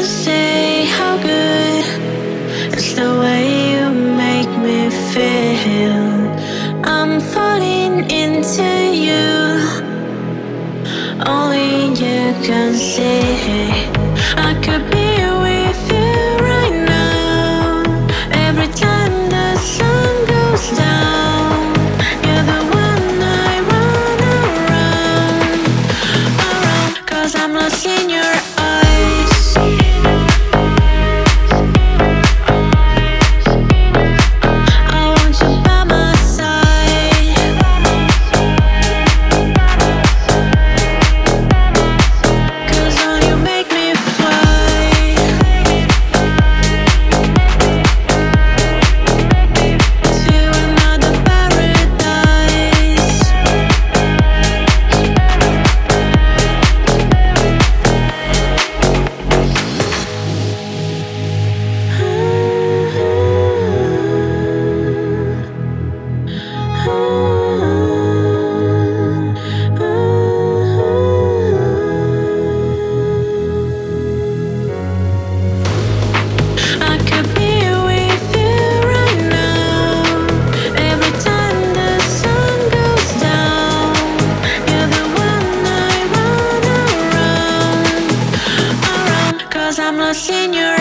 say how good it's the way you make me feel. I'm falling into you, only you can see. I could be with you right now. Every time the sun goes down, you're the one I run around, 'cause I'm lost in your eyes. I want you by my side, 'cause all you make me fly to another paradise. I could be with you right now. Every time the sun goes down, you're the one I run around, 'cause I'm lost in your